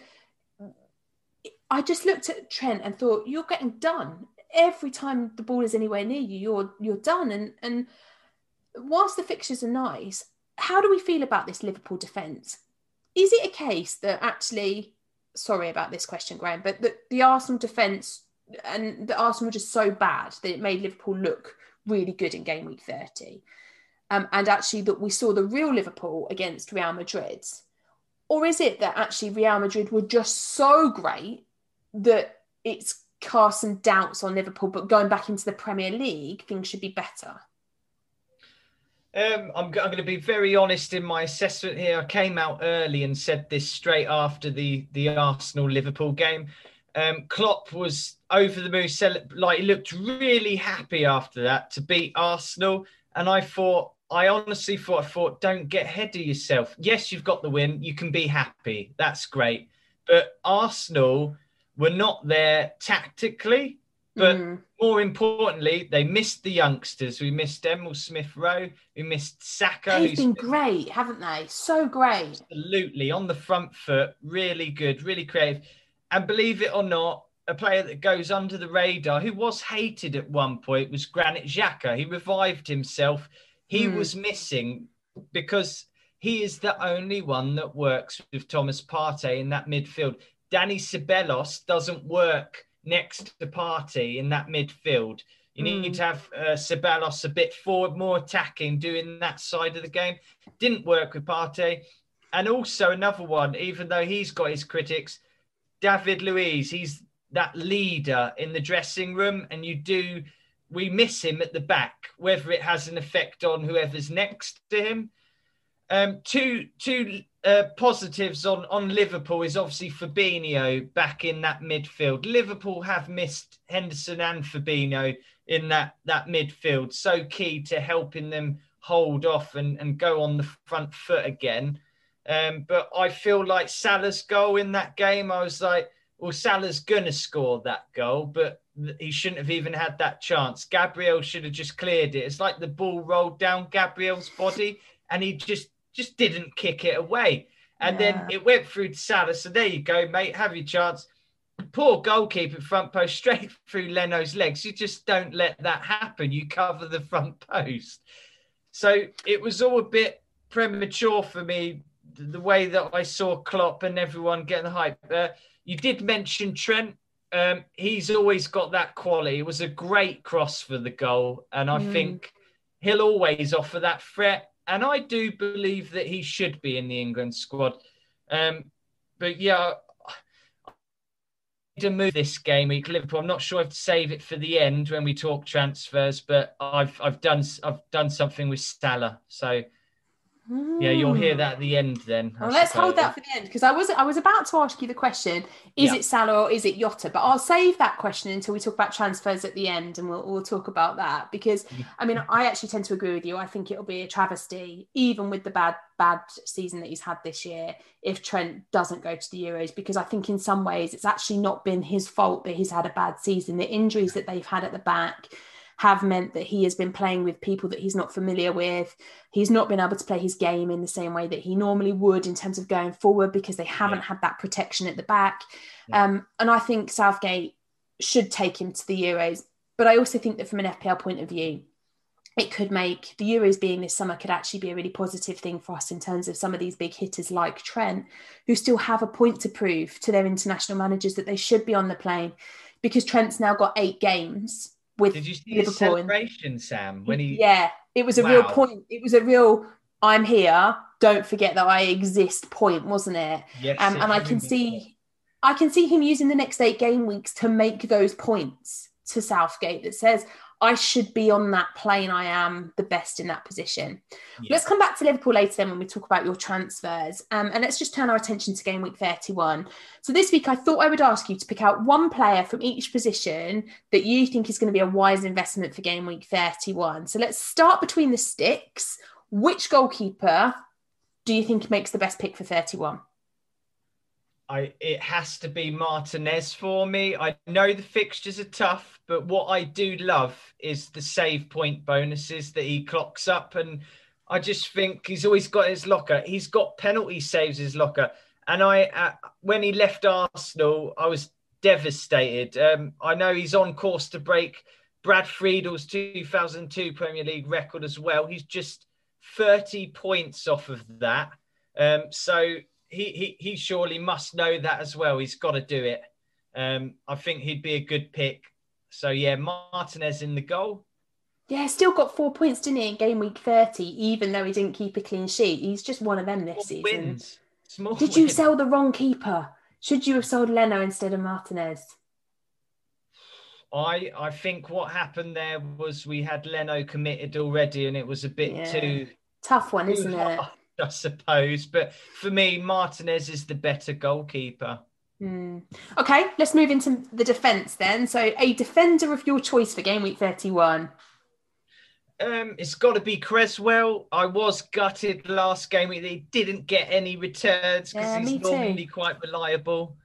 I just looked at Trent and thought, you're getting done. Every time the ball is anywhere near you, you're you're done. And, and whilst the fixtures are nice, how do we feel about this Liverpool defence? Is it a case that actually, sorry about this question, Graham, but the, the Arsenal defence and the Arsenal were just so bad that it made Liverpool look really good in game week thirty? Um, and actually that we saw the real Liverpool against Real Madrid? Or is it that actually Real Madrid were just so great that it's cast some doubts on Liverpool, but going back into the Premier League, things should be better? Um, I'm, I'm going to be very honest in my assessment here. I came out early and said this straight after the, the Arsenal-Liverpool game. Um, Klopp was over the moon, like he looked really happy after that to beat Arsenal. And I thought, I honestly thought, I thought, don't get ahead of yourself. Yes, you've got the win. You can be happy. That's great. But Arsenal were not there tactically. But mm. more importantly, they missed the youngsters. We missed Emil Smith-Rowe. We missed Saka. They've been great, haven't they? So great. Absolutely. On the front foot. Really good. Really creative. And believe it or not, a player that goes under the radar, who was hated at one point, was Granit Xhaka. He revived himself. He mm. was missing because he is the only one that works with Thomas Partey in that midfield. Dani Ceballos doesn't work next to Partey in that midfield. You mm. need to have uh, Ceballos a bit forward, more attacking, doing that side of the game. Didn't work with Partey. And also another one, even though he's got his critics, David Luiz, he's that leader in the dressing room, and you do, we miss him at the back, whether it has an effect on whoever's next to him. Um, two two uh, positives on, on Liverpool is obviously Fabinho back in that midfield. Liverpool have missed Henderson and Fabinho in that, that midfield, so key to helping them hold off and, and go on the front foot again. Um, but I feel like Salah's goal in that game, I was like, well, Salah's going to score that goal, but he shouldn't have even had that chance. Gabriel should have just cleared it. It's like the ball rolled down Gabriel's body and he just, just didn't kick it away. And yeah. then it went through to Salah. So there you go, mate. Have your chance. Poor goalkeeper, front post, straight through Leno's legs. You just don't let that happen. You cover the front post. So it was all a bit premature for me, the way that I saw Klopp and everyone getting the hype. Uh, you did mention Trent. Um, he's always got that quality. It was a great cross for the goal. And I mm. think he'll always offer that threat. And I do believe that he should be in the England squad. Um, but yeah, to move this game week, Liverpool. I'm not sure if to save it for the end when we talk transfers, but I've I've done I've done something with Salah. So yeah, you'll hear that at the end then. Well, let's hold that for the end, because I was I was about to ask you the question, is yeah. it Salah or is it Jota? But I'll save that question until we talk about transfers at the end, and we'll we'll talk about that, because I mean, I actually tend to agree with you. I think it'll be a travesty, even with the bad bad season that he's had this year, if Trent doesn't go to the Euros, because I think in some ways it's actually not been his fault that he's had a bad season. The injuries that they've had at the back have meant that he has been playing with people that he's not familiar with. He's not been able to play his game in the same way that he normally would in terms of going forward, because they haven't yeah. had that protection at the back. Yeah. Um, and I think Southgate should take him to the Euros. But I also think that from an F P L point of view, it could make the Euros being this summer could actually be a really positive thing for us in terms of some of these big hitters like Trent, who still have a point to prove to their international managers that they should be on the plane, because Trent's now got eight games with Did you see Liverpool. His celebration, Sam? When he yeah, it was a wow. real point. It was a real I'm here. Don't forget that I exist point, wasn't it? Yes. Um, and I can see, I can see him using the next eight game weeks to make those points to Southgate that says, I should be on that plane. I am the best in that position. Yeah. Let's come back to Liverpool later then when we talk about your transfers. Um, and let's just turn our attention to game week thirty-one. So this week, I thought I would ask you to pick out one player from each position that you think is going to be a wise investment for game week thirty-one. So let's start between the sticks. Which goalkeeper do you think makes the best pick for thirty-one? I, it has to be Martinez for me. I know the fixtures are tough, but what I do love is the save point bonuses that he clocks up. And I just think he's always got his locker. He's got penalty saves his locker. And I, uh, when he left Arsenal, I was devastated. Um, I know he's on course to break Brad Friedel's two thousand two Premier League record as well. He's just thirty points off of that. Um, so... He, he he surely must know that as well. He's got to do it. Um, I think he'd be a good pick. So, yeah, Martinez in the goal. Yeah, still got four points, didn't he, in game week thirty, even though he didn't keep a clean sheet. He's just one of them this Small season. Wins. Small Did wins. you sell the wrong keeper? Should you have sold Leno instead of Martinez? I I think what happened there was we had Leno committed already, and it was a bit Yeah. too tough one, too isn't it? hard, I suppose. But for me, Martinez is the better goalkeeper. Hmm. Okay, let's move into the defence then. So, a defender of your choice for game week thirty-one. Um, it's got to be Creswell. I was gutted last game week that he didn't get any returns because Yeah, he's me too. normally quite reliable.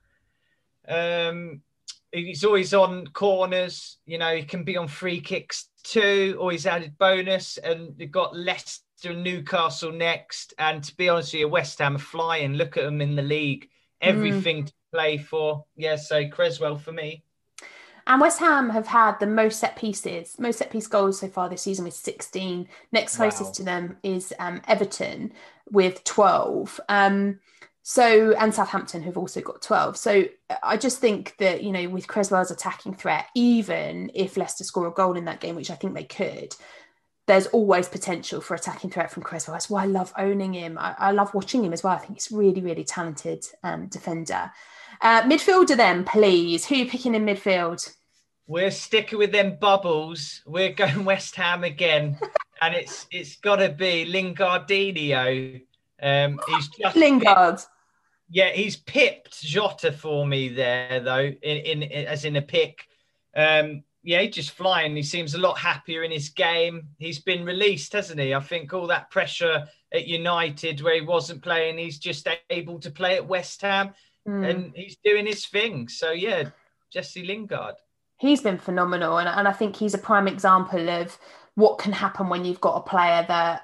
Um, he's always on corners. You know, he can be on free kicks too, or he's added bonus. And they've got Leicester and Newcastle next. And to be honest with you, West Ham are flying. Look at them in the league. Everything to play for. Yeah, so Creswell for me. And West Ham have had the most set pieces, most set piece goals so far this season with sixteen. Next closest Wow. to them is um, Everton with twelve. Um, so, and Southampton who've also got twelve. So I just think that, you know, with Creswell's attacking threat, even if Leicester score a goal in that game, which I think they could, there's always potential for attacking threat from Creswell. That's why I love owning him. I, I love watching him as well. I think he's really, really talented um, defender. Uh, midfielder then, please. Who are you picking in midfield? We're sticking with them bubbles. We're going West Ham again. And it's it's got to be Lingardinho. Um, he's just Lingard. Yeah, he's pipped Jota for me there, though, in, in as in a pick. Um, yeah, he's just flying. He seems a lot happier in his game. He's been released, hasn't he? I think all that pressure at United where he wasn't playing, he's just able to play at West Ham. Mm. And he's doing his thing. So, yeah, Jesse Lingard. He's been phenomenal. And, and I think he's a prime example of what can happen when you've got a player that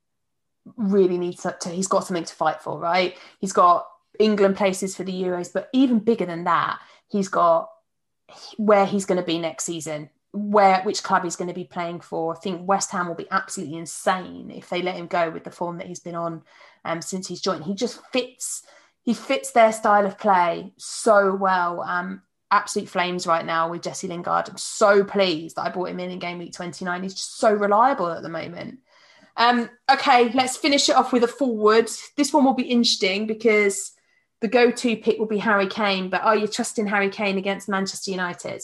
really needs to, he's got something to fight for, right? He's got England places for the Euros, but even bigger than that, he's got where he's going to be next season, where which club he's going to be playing for. I think West Ham will be absolutely insane if they let him go with the form that he's been on um, since he's joined. He just fits, he fits their style of play so well. Um, absolute flames right now with Jesse Lingard. I'm so pleased that I brought him in in game week twenty-nine. He's just so reliable at the moment. Um, okay, let's finish it off with a forward. This one will be interesting because the go-to pick will be Harry Kane, but are you trusting Harry Kane against Manchester United?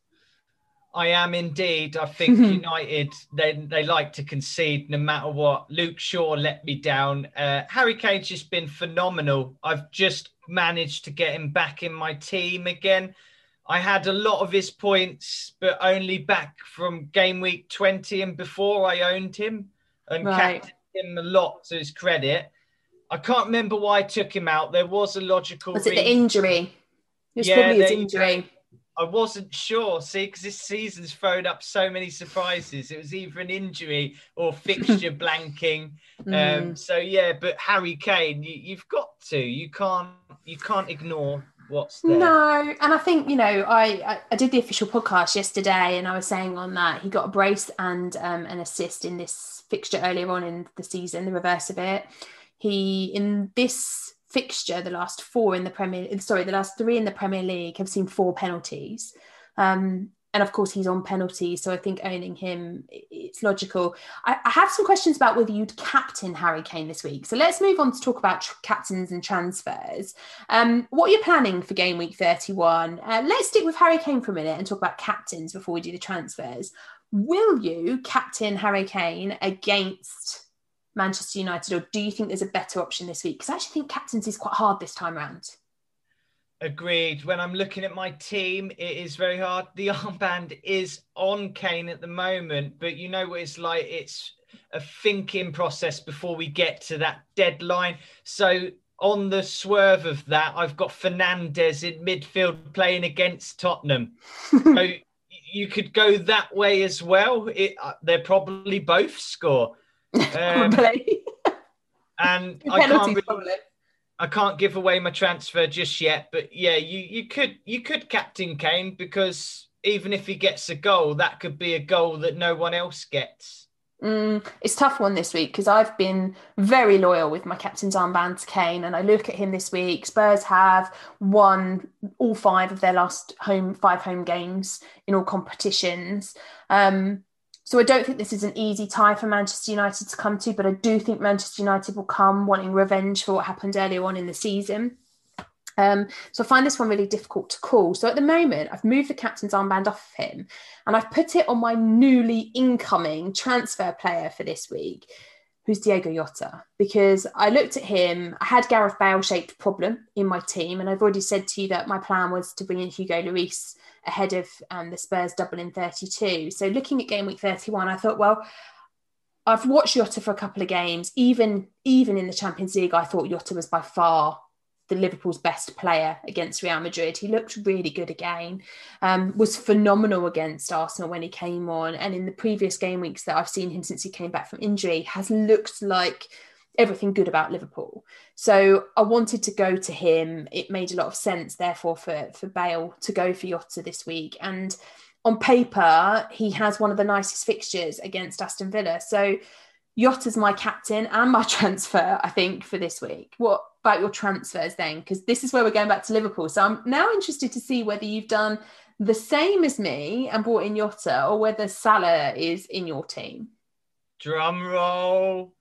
I am indeed. I think United, they they like to concede no matter what. Luke Shaw let me down. Uh, Harry Kane's just been phenomenal. I've just managed to get him back in my team again. I had a lot of his points, but only back from game week twenty and before I owned him and right. captained him a lot to his credit. I can't remember why I took him out. There was a logical Was it reason. the injury? It was yeah, probably his injury. I wasn't sure, see, because this season's thrown up so many surprises. It was either an injury or fixture blanking. Mm. Um, so, yeah, but Harry Kane, you, you've got to. You can't you can't ignore what's there. No, and I think, you know, I, I, I did the official podcast yesterday and I was saying on that he got a brace and um, an assist in this fixture earlier on in the season, the reverse of it. He, in this fixture, the last four in the Premier, sorry, the last three in the Premier League have seen four penalties. Um, and of course he's on penalties. So I think owning him, it's logical. I, I have some questions about whether you'd captain Harry Kane this week. So let's move on to talk about tr- captains and transfers. Um, what are you planning for game week thirty-one? Uh, let's stick with Harry Kane for a minute and talk about captains before we do the transfers. Will you captain Harry Kane against Manchester United, or do you think there's a better option this week? Because I actually think captains is quite hard this time around. Agreed. When I'm looking at my team, it is very hard. The armband is on Kane at the moment, but you know what it's like? It's a thinking process before we get to that deadline. So on the swerve of that, I've got Fernandes in midfield playing against Tottenham. So you could go that way as well. It, uh, they'll probably both score. Um, Probably. And I can't, really, I can't give away my transfer just yet. But yeah, you, you could you could captain Kane, because even if he gets a goal, that could be a goal that no one else gets. Mm, it's a tough one this week because I've been very loyal with my captain's armband to Kane, and I look at him this week. Spurs have won all five of their last home five home games in all competitions. Um, So I don't think this is an easy tie for Manchester United to come to, but I do think Manchester United will come wanting revenge for what happened earlier on in the season. Um, so I find this one really difficult to call. So at the moment, I've moved the captain's armband off of him and I've put it on my newly incoming transfer player for this week, who's Diogo Jota, because I looked at him. I had Gareth Bale-shaped problem in my team, and I've already said to you that my plan was to bring in Hugo Lloris ahead of um, the Spurs double in thirty-two. So looking at game week thirty-one, I thought, well, I've watched Jota for a couple of games. Even, even in the Champions League, I thought Jota was by far the Liverpool's best player against Real Madrid. He looked really good again, um, was phenomenal against Arsenal when he came on. And in the previous game weeks that I've seen him since he came back from injury, has looked like everything good about Liverpool. So I wanted to go to him. It made a lot of sense, therefore, for, for Bale to go for Jota this week. And on paper, he has one of the nicest fixtures against Aston Villa. So Jota's my captain and my transfer, I think, for this week. What about your transfers then? Because this is where we're going back to Liverpool. So I'm now interested to see whether you've done the same as me and brought in Jota, or whether Salah is in your team. Drum roll.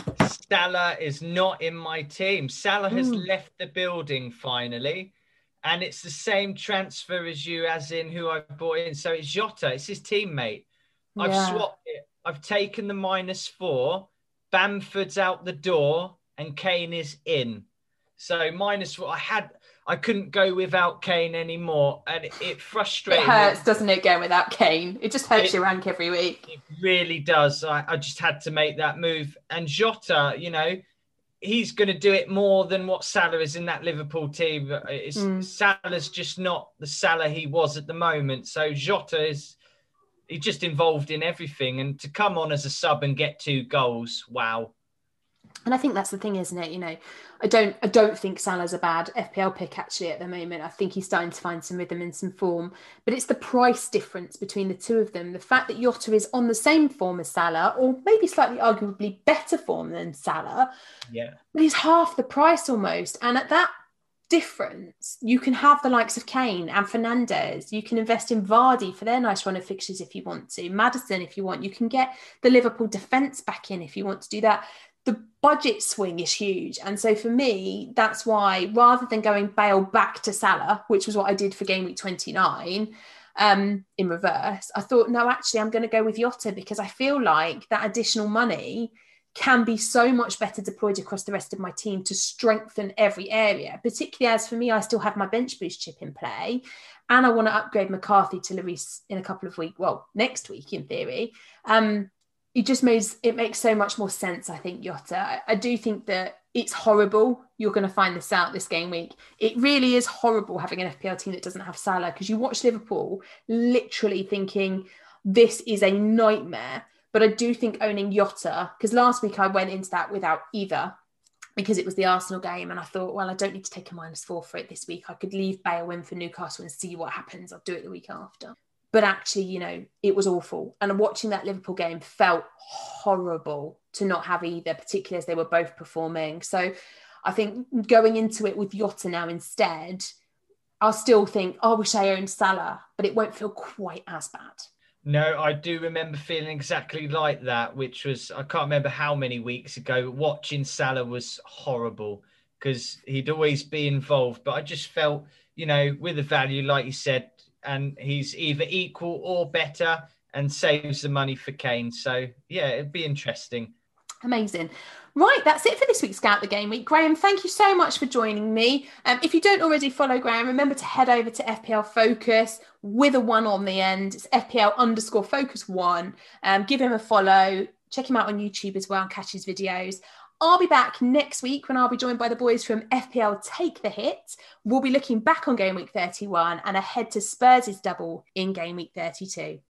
Salah is not in my team. Salah has mm. left the building finally. And it's the same transfer as you, as in who I brought in. So it's Jota. It's his teammate. I've yeah. swapped it. I've taken the minus four. Bamford's out the door and Kane is in. So minus four. I had, I couldn't go without Kane anymore. And it, it frustrated me. It hurts, doesn't it, going without Kane? It just hurts it, your rank every week. It really does. I, I just had to make that move. And Jota, you know, he's going to do it more than what Salah is in that Liverpool team. It's, mm. Salah's just not the Salah he was at the moment. So Jota is, he's just involved in everything. And to come on as a sub and get two goals, wow. And I think that's the thing, isn't it? You know, I don't I don't think Salah's a bad F P L pick, actually, at the moment. I think he's starting to find some rhythm and some form. But it's the price difference between the two of them. The fact that Jota is on the same form as Salah, or maybe slightly arguably better form than Salah. Yeah. But he's half the price almost. And at that difference, you can have the likes of Kane and Fernandes. You can invest in Vardy for their nice run of fixtures if you want to. Maddison, if you want. You can get the Liverpool defence back in if you want to do that. The budget swing is huge. And so for me, that's why, rather than going Bale back to Salah, which was what I did for game week twenty-nine, um, in reverse, I thought, no, actually, I'm going to go with Jota, because I feel like that additional money can be so much better deployed across the rest of my team to strengthen every area, particularly as for me, I still have my bench boost chip in play. And I want to upgrade McCarthy to Lloris in a couple of weeks, well, next week in theory. Um, It just makes it makes so much more sense, I think, Jota. I, I do think that it's horrible. You're going to find this out this game week. It really is horrible having an F P L team that doesn't have Salah, because you watch Liverpool literally thinking this is a nightmare. But I do think owning Jota, because last week I went into that without either, because it was the Arsenal game. And I thought, well, I don't need to take a minus four for it this week. I could leave Bale in for Newcastle and see what happens. I'll do it the week after. But actually, you know, it was awful. And watching that Liverpool game felt horrible to not have either, particularly as they were both performing. So I think going into it with Jota now instead, I'll still think, oh, I wish I owned Salah, but it won't feel quite as bad. No, I do remember feeling exactly like that, which was, I can't remember how many weeks ago, watching Salah was horrible because he'd always be involved. But I just felt, you know, with the value, like you said, and he's either equal or better and saves the money for Kane. So, yeah, it'd be interesting. Amazing. Right, that's it for this week's Scout the Game Week. Graham, thank you so much for joining me. Um, if you don't already follow Graham, remember to head over to F P L Focus with a one on the end. It's F P L underscore focus one. Um, give him a follow. Check him out on YouTube as well and catch his videos. I'll be back next week when I'll be joined by the boys from F P L Take the Hit. We'll be looking back on game week thirty-one and ahead to Spurs' double in game week thirty-two.